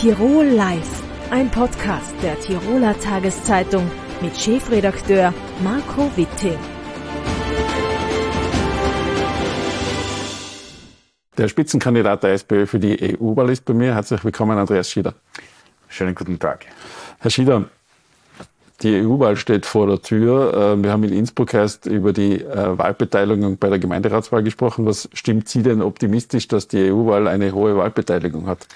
Tirol Live, ein Podcast der Tiroler Tageszeitung mit Chefredakteur Marco Witting. Der Spitzenkandidat der SPÖ für die EU-Wahl ist bei mir. Herzlich willkommen, Andreas Schieder. Schönen guten Tag. Herr Schieder, die EU-Wahl steht vor der Tür. Wir haben in Innsbruck erst über die Wahlbeteiligung bei der Gemeinderatswahl gesprochen. Was stimmt Sie denn optimistisch, dass die EU-Wahl eine hohe Wahlbeteiligung hat?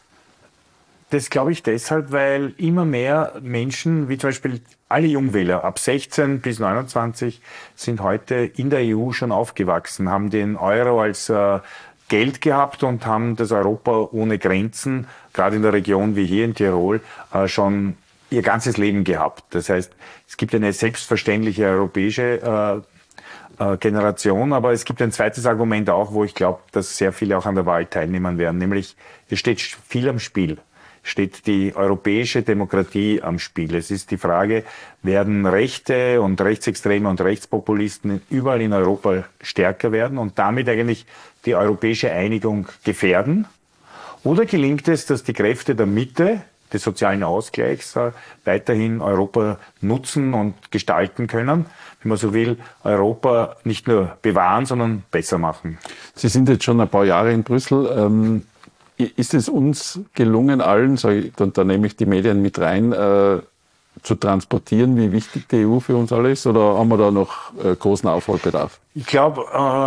Das glaube ich deshalb, weil immer mehr Menschen, wie zum Beispiel alle Jungwähler ab 16 bis 29, sind heute in der EU schon aufgewachsen, haben den Euro als Geld gehabt und haben das Europa ohne Grenzen, gerade in der Region wie hier in Tirol, schon ihr ganzes Leben gehabt. Das heißt, es gibt eine selbstverständliche europäische Generation, aber es gibt ein zweites Argument auch, wo ich glaube, dass sehr viele auch an der Wahl teilnehmen werden, nämlich es steht viel am Spiel. Steht die europäische Demokratie am Spiel. Es ist die Frage, werden Rechte und Rechtsextreme und Rechtspopulisten überall in Europa stärker werden und damit eigentlich die europäische Einigung gefährden? Oder gelingt es, dass die Kräfte der Mitte, des sozialen Ausgleichs, weiterhin Europa nutzen und gestalten können, wenn man so will, Europa nicht nur bewahren, sondern besser machen? Sie sind jetzt schon ein paar Jahre in Brüssel. Ist es uns gelungen, allen, da nehme ich die Medien mit rein, zu transportieren, wie wichtig die EU für uns alle ist? Oder haben wir da noch großen Aufholbedarf? Ich glaube,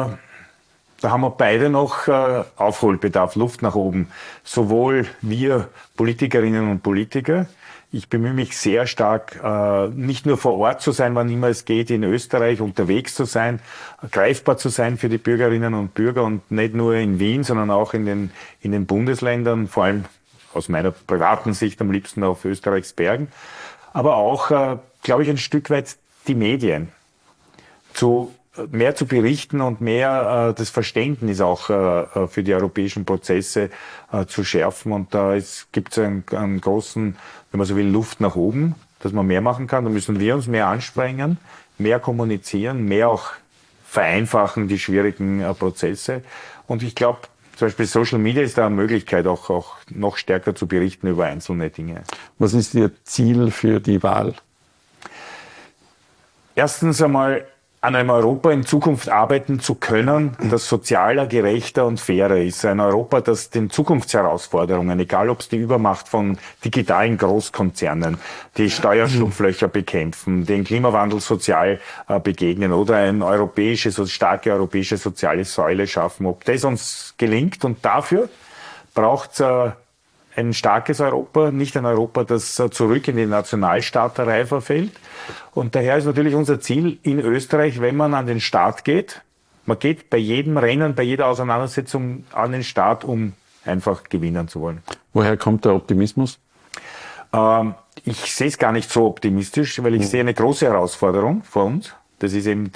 da haben wir beide noch Aufholbedarf, Luft nach oben. Sowohl wir Politikerinnen und Politiker. Ich bemühe mich sehr stark, nicht nur vor Ort zu sein, wann immer es geht, in Österreich unterwegs zu sein, greifbar zu sein für die Bürgerinnen und Bürger und nicht nur in Wien, sondern auch in den Bundesländern, vor allem aus meiner privaten Sicht am liebsten auf Österreichs Bergen. Aber auch, glaube ich, ein Stück weit die Medien mehr zu berichten und mehr das Verständnis auch für die europäischen Prozesse zu schärfen. Und da gibt es einen großen, wenn man so will, Luft nach oben, dass man mehr machen kann. Da müssen wir uns mehr anstrengen, mehr kommunizieren, mehr auch vereinfachen die schwierigen Prozesse. Und ich glaube, zum Beispiel Social Media ist da eine Möglichkeit, auch noch stärker zu berichten über einzelne Dinge. Was ist Ihr Ziel für die Wahl? Erstens einmal, an einem Europa in Zukunft arbeiten zu können, das sozialer, gerechter und fairer ist. Ein Europa, das den Zukunftsherausforderungen, egal ob es die Übermacht von digitalen Großkonzernen, die Steuerschlupflöcher bekämpfen, den Klimawandel sozial begegnen oder eine starke europäische soziale Säule schaffen, ob das uns gelingt. Und dafür braucht es ein starkes Europa, nicht ein Europa, das zurück in die Nationalstaaterei verfällt. Und daher ist natürlich unser Ziel in Österreich, wenn man an den Start geht, man geht bei jedem Rennen, bei jeder Auseinandersetzung an den Start, um einfach gewinnen zu wollen. Woher kommt der Optimismus? Ich sehe es gar nicht so optimistisch, weil ich sehe eine große Herausforderung vor uns. Das ist eben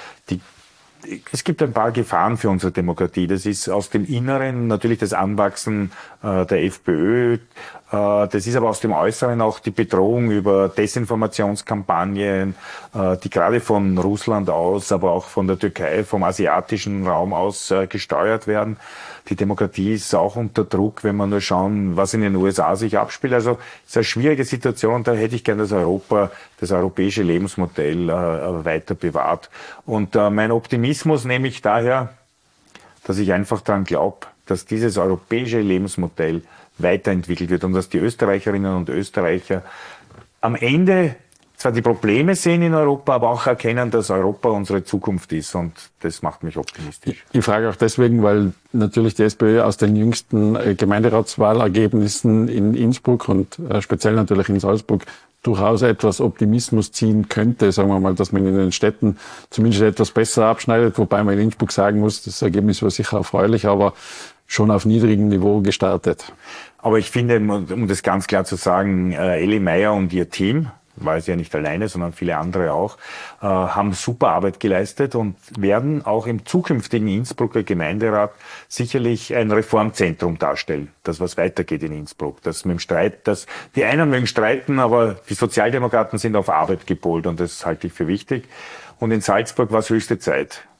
es gibt ein paar Gefahren für unsere Demokratie. Das ist aus dem Inneren natürlich das Anwachsen der FPÖ. Das ist aber aus dem Äußeren auch die Bedrohung über Desinformationskampagnen, die gerade von Russland aus, aber auch von der Türkei, vom asiatischen Raum aus gesteuert werden. Die Demokratie ist auch unter Druck, wenn wir nur schauen, was in den USA sich abspielt. Also es ist eine schwierige Situation. Da hätte ich gerne, dass Europa, das europäische Lebensmodell weiter bewahrt. Und mein Optimismus nehme ich daher, dass ich einfach daran glaube, dass dieses europäische Lebensmodell weiterentwickelt wird und dass die Österreicherinnen und Österreicher am Ende zwar die Probleme sehen in Europa, aber auch erkennen, dass Europa unsere Zukunft ist, und das macht mich optimistisch. Ich frage auch deswegen, weil natürlich die SPÖ aus den jüngsten Gemeinderatswahlergebnissen in Innsbruck und speziell natürlich in Salzburg durchaus etwas Optimismus ziehen könnte, sagen wir mal, dass man in den Städten zumindest etwas besser abschneidet, wobei man in Innsbruck sagen muss, das Ergebnis war sicher erfreulich, aber schon auf niedrigem Niveau gestartet. Aber ich finde, um das ganz klar zu sagen, Elli Meyer und ihr Team, war sie ja nicht alleine, sondern viele andere auch, haben super Arbeit geleistet und werden auch im zukünftigen Innsbrucker Gemeinderat sicherlich ein Reformzentrum darstellen, das was weitergeht in Innsbruck. Das mit dem Streit, die einen mögen streiten, aber die Sozialdemokraten sind auf Arbeit gepolt und das halte ich für wichtig. Und in Salzburg war es höchste Zeit.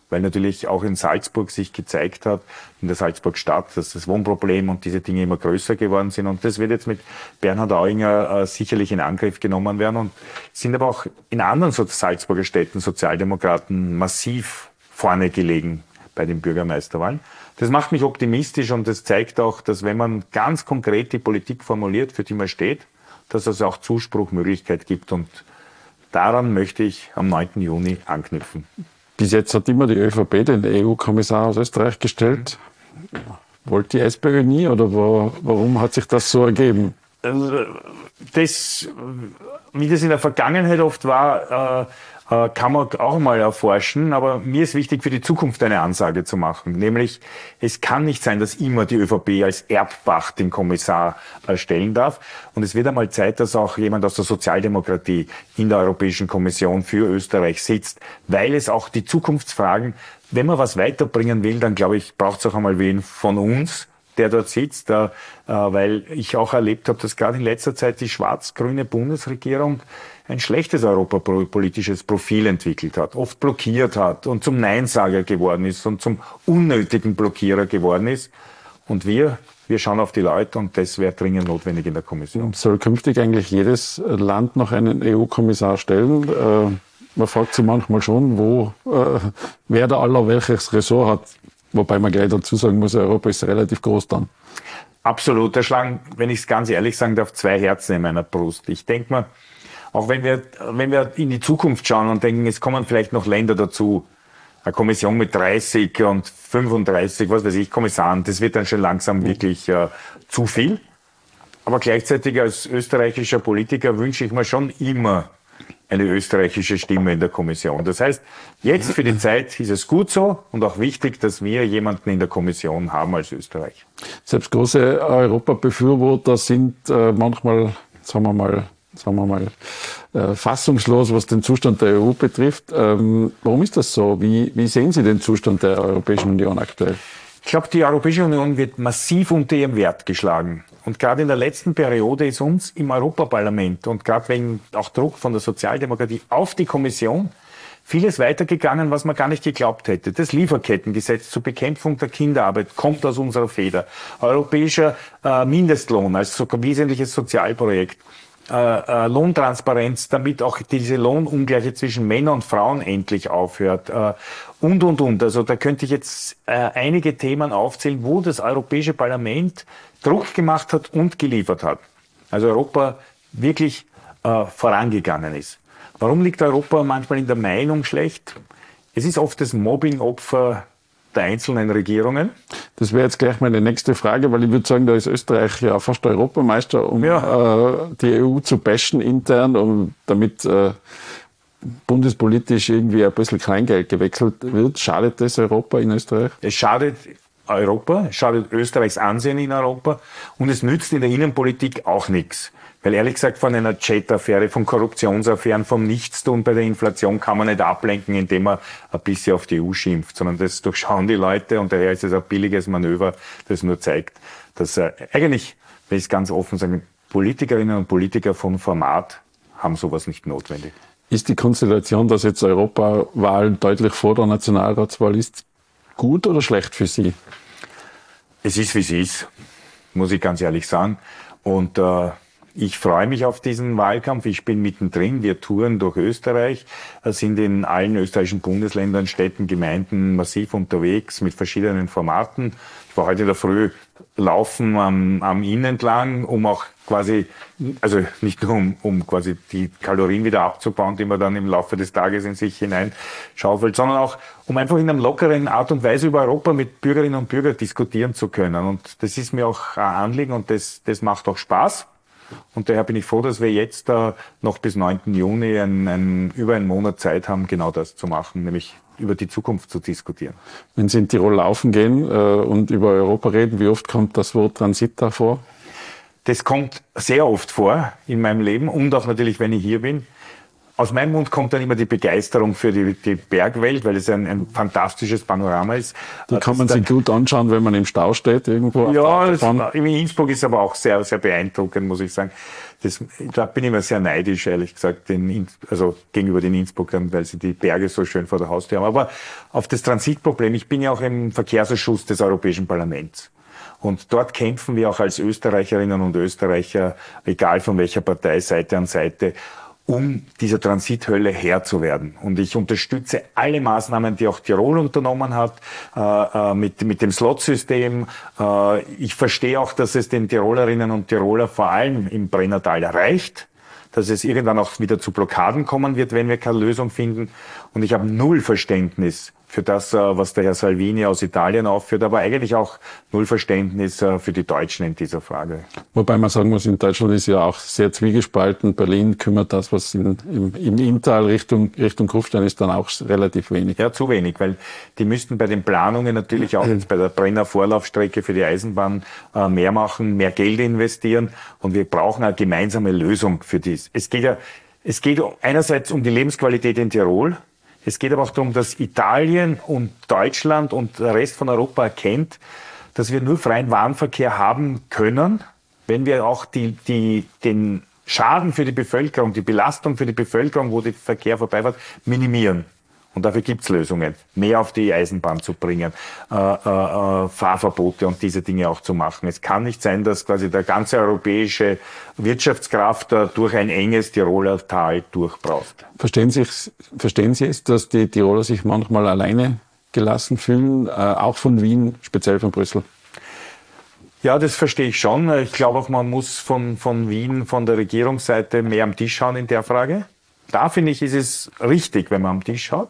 weil natürlich auch in Salzburg sich gezeigt hat, in der Salzburg-Stadt, dass das Wohnproblem und diese Dinge immer größer geworden sind. Und das wird jetzt mit Bernhard Aiwanger sicherlich in Angriff genommen werden. Und sind aber auch in anderen Salzburger Städten Sozialdemokraten massiv vorne gelegen bei den Bürgermeisterwahlen. Das macht mich optimistisch und das zeigt auch, dass wenn man ganz konkret die Politik formuliert, für die man steht, dass es auch Zuspruchmöglichkeit gibt. Und daran möchte ich am 9. Juni anknüpfen. Bis jetzt hat immer die ÖVP den EU-Kommissar aus Österreich gestellt. Wollte die SPÖ nie oder warum hat sich das so ergeben? Wie das in der Vergangenheit oft war, kann man auch mal erforschen, aber mir ist wichtig, für die Zukunft eine Ansage zu machen. Nämlich, es kann nicht sein, dass immer die ÖVP als Erbpacht den Kommissar stellen darf. Und es wird einmal Zeit, dass auch jemand aus der Sozialdemokratie in der Europäischen Kommission für Österreich sitzt, weil es auch die Zukunftsfragen, wenn man was weiterbringen will, dann glaube ich, braucht es auch einmal wen von uns, der dort sitzt, weil ich auch erlebt habe, dass gerade in letzter Zeit die schwarz-grüne Bundesregierung ein schlechtes europapolitisches Profil entwickelt hat, oft blockiert hat und zum Neinsager geworden ist und zum unnötigen Blockierer geworden ist. Und wir schauen auf die Leute und das wäre dringend notwendig in der Kommission. Soll künftig eigentlich jedes Land noch einen EU-Kommissar stellen? Man fragt sich manchmal schon, wer da aller welches Ressort hat. Wobei man gleich dazu sagen muss, Europa ist relativ groß dann. Absolut. Da schlagen, wenn ich es ganz ehrlich sagen darf, zwei Herzen in meiner Brust. Ich denke mal, auch wenn wir in die Zukunft schauen und denken, es kommen vielleicht noch Länder dazu, eine Kommission mit 30 und 35, was weiß ich, Kommissaren, das wird dann schon langsam wirklich zu viel. Aber gleichzeitig als österreichischer Politiker wünsche ich mir schon immer eine österreichische Stimme in der Kommission. Das heißt, jetzt für die Zeit ist es gut so und auch wichtig, dass wir jemanden in der Kommission haben als Österreich. Selbst große Europabefürworter sind manchmal, sagen wir mal, fassungslos, was den Zustand der EU betrifft. Warum ist das so? Wie sehen Sie den Zustand der Europäischen Union aktuell? Ich glaube, die Europäische Union wird massiv unter ihrem Wert geschlagen. Und gerade in der letzten Periode ist uns im Europaparlament und gerade wegen auch Druck von der Sozialdemokratie auf die Kommission vieles weitergegangen, was man gar nicht geglaubt hätte. Das Lieferkettengesetz zur Bekämpfung der Kinderarbeit kommt aus unserer Feder. Europäischer Mindestlohn als wesentliches Sozialprojekt. Lohntransparenz, damit auch diese Lohnungleiche zwischen Männern und Frauen endlich aufhört. Und. Also da könnte ich jetzt einige Themen aufzählen, wo das Europäische Parlament Druck gemacht hat und geliefert hat. Also Europa wirklich vorangegangen ist. Warum liegt Europa manchmal in der Meinung schlecht? Es ist oft das Mobbing-Opfer der einzelnen Regierungen. Das wäre jetzt gleich meine nächste Frage, weil ich würde sagen, da ist Österreich ja fast Europameister, um die EU zu bashen intern, um damit bundespolitisch irgendwie ein bisschen Kleingeld gewechselt wird. Schadet das Europa in Österreich? Es schadet Europa, es schadet Österreichs Ansehen in Europa und es nützt in der Innenpolitik auch nichts. Weil ehrlich gesagt von einer Jet-Affäre, von Korruptionsaffären, vom Nichtstun bei der Inflation kann man nicht ablenken, indem man ein bisschen auf die EU schimpft, sondern das durchschauen die Leute und daher ist es ein billiges Manöver, das nur zeigt, dass eigentlich, wenn ich es ganz offen sage, Politikerinnen und Politiker von Format haben sowas nicht notwendig. Ist die Konstellation, dass jetzt Europawahl deutlich vor der Nationalratswahl ist, gut oder schlecht für Sie? Es ist, wie es ist, muss ich ganz ehrlich sagen. Und ich freue mich auf diesen Wahlkampf. Ich bin mittendrin. Wir touren durch Österreich, sind in allen österreichischen Bundesländern, Städten, Gemeinden massiv unterwegs mit verschiedenen Formaten. Ich war heute in der Früh laufen am Inn entlang, um auch quasi, also nicht nur um quasi die Kalorien wieder abzubauen, die man dann im Laufe des Tages in sich hineinschaufelt, sondern auch, um einfach in einer lockeren Art und Weise über Europa mit Bürgerinnen und Bürgern diskutieren zu können. Und das ist mir auch ein Anliegen und das macht auch Spaß. Und daher bin ich froh, dass wir jetzt noch bis 9. Juni über einen Monat Zeit haben, genau das zu machen, nämlich über die Zukunft zu diskutieren. Wenn Sie in Tirol laufen gehen und über Europa reden, wie oft kommt das Wort Transit da vor? Das kommt sehr oft vor in meinem Leben und auch natürlich, wenn ich hier bin. aus meinem Mund kommt dann immer die Begeisterung für die Bergwelt, weil es ein fantastisches Panorama ist. Die kann man sich gut anschauen, wenn man im Stau steht irgendwo. Ja, in Innsbruck ist aber auch sehr, sehr beeindruckend, muss ich sagen. Da bin ich immer sehr neidisch, ehrlich gesagt, gegenüber den Innsbruckern, weil sie die Berge so schön vor der Haustür haben. Aber auf das Transitproblem, ich bin ja auch im Verkehrsausschuss des Europäischen Parlaments. Und dort kämpfen wir auch als Österreicherinnen und Österreicher, egal von welcher Partei, Seite an Seite, um dieser Transithölle Herr zu werden. Und ich unterstütze alle Maßnahmen, die auch Tirol unternommen hat, mit dem Slot-System. Ich verstehe auch, dass es den Tirolerinnen und Tiroler vor allem im Brennertal reicht, dass es irgendwann auch wieder zu Blockaden kommen wird, wenn wir keine Lösung finden. Und ich habe null Verständnis für das, was der Herr Salvini aus Italien aufführt, aber eigentlich auch null Verständnis für die Deutschen in dieser Frage. Wobei man sagen muss, in Deutschland ist ja auch sehr zwiegespalten. Berlin kümmert das, was im Inntal Richtung Kufstein ist, dann auch relativ wenig. Ja, zu wenig, weil die müssten bei den Planungen natürlich auch jetzt bei der Brenner Vorlaufstrecke für die Eisenbahn mehr machen, mehr Geld investieren, und wir brauchen eine gemeinsame Lösung für dies. Es geht einerseits um die Lebensqualität in Tirol. Es geht aber auch darum, dass Italien und Deutschland und der Rest von Europa erkennt, dass wir nur freien Warenverkehr haben können, wenn wir auch den Schaden für die Bevölkerung, die Belastung für die Bevölkerung, wo der Verkehr vorbeifährt, minimieren. Und dafür gibt's Lösungen, mehr auf die Eisenbahn zu bringen, Fahrverbote und diese Dinge auch zu machen. Es kann nicht sein, dass quasi der ganze europäische Wirtschaftskraft durch ein enges Tiroler Tal durchbraust. Verstehen Sie es, dass die Tiroler sich manchmal alleine gelassen fühlen, auch von Wien, speziell von Brüssel? Ja, das verstehe ich schon. Ich glaube auch, man muss von Wien, von der Regierungsseite mehr am Tisch schauen in der Frage. Da finde ich, ist es richtig, wenn man am Tisch schaut.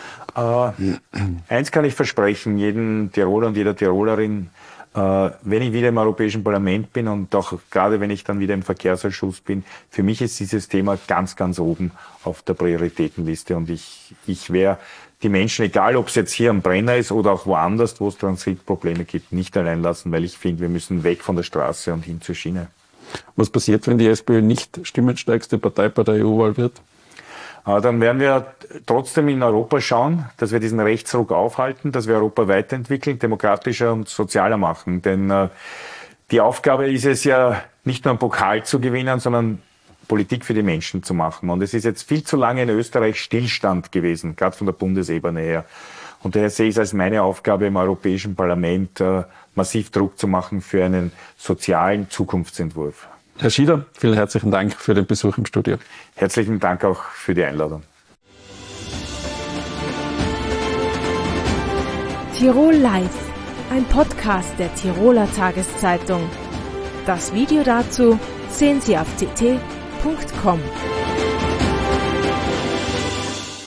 Eins kann ich versprechen, jeden Tiroler und jeder Tirolerin, wenn ich wieder im Europäischen Parlament bin und auch gerade wenn ich dann wieder im Verkehrsausschuss bin, für mich ist dieses Thema ganz, ganz oben auf der Prioritätenliste, und ich werde die Menschen, egal ob es jetzt hier am Brenner ist oder auch woanders, wo es Transitprobleme gibt, nicht allein lassen, weil ich finde, wir müssen weg von der Straße und hin zur Schiene. Was passiert, wenn die SPÖ nicht stimmenstärkste Partei bei der EU-Wahl wird? Dann werden wir trotzdem in Europa schauen, dass wir diesen Rechtsruck aufhalten, dass wir Europa weiterentwickeln, demokratischer und sozialer machen. Denn die Aufgabe ist es ja, nicht nur einen Pokal zu gewinnen, sondern Politik für die Menschen zu machen. Und es ist jetzt viel zu lange in Österreich Stillstand gewesen, gerade von der Bundesebene her. Und daher sehe ich es als meine Aufgabe im Europäischen Parlament, massiv Druck zu machen für einen sozialen Zukunftsentwurf. Herr Schieder, vielen herzlichen Dank für den Besuch im Studio. Herzlichen Dank auch für die Einladung. Tirol Live, ein Podcast der Tiroler Tageszeitung. Das Video dazu sehen Sie auf tt.com.